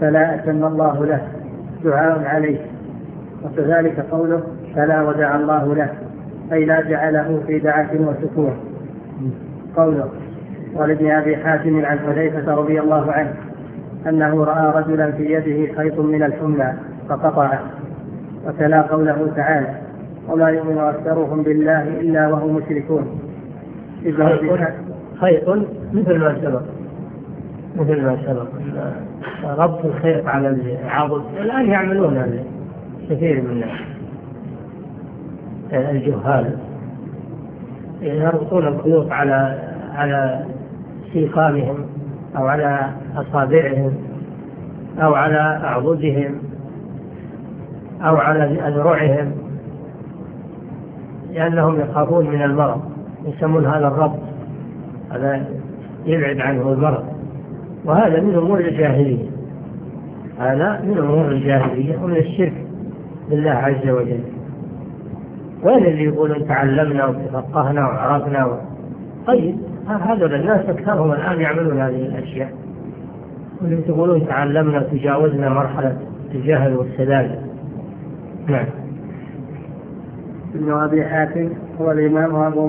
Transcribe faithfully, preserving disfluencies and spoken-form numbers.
فلا أتم الله له دعاء عليه. وكذلك قوله فلا ودع الله له أي لا جعله في دعة وسكون. قوله ولابن أبي حاتم عن حذيفة رضي الله عنه أنه رأى رجلا في يده خيط من الحمى فقطعه. وتلا قوله تعالى وما يؤمن أكثرهم بالله إلا وهم مشركون. خيط مثل ما سبق مثل ما سبق ربط الخيط على العضد، الآن يعملون هذا كثير من الجهال، يربطون الخيوط على على سيقامهم أو على أصابعهم أو على أعضدهم أو على أذرعهم لأنهم يخافون من المرض، يسمون هذا الربط، هذا يبعد عنه المرض. وهذا من أمور الجاهلية، هذا من أمور الجاهلية ومن الشرك بالله عز وجل. وين اللي يقولون تعلمنا وتفقهنا وعرفنا و... طيب هذول الناس أكثرهم الآن يعملون هذه الأشياء، واللي تقولون تعلمنا وتجاوزنا مرحلة الجهل والسذاجة. نعم. ابن أبي حاتم هو الإمام أبو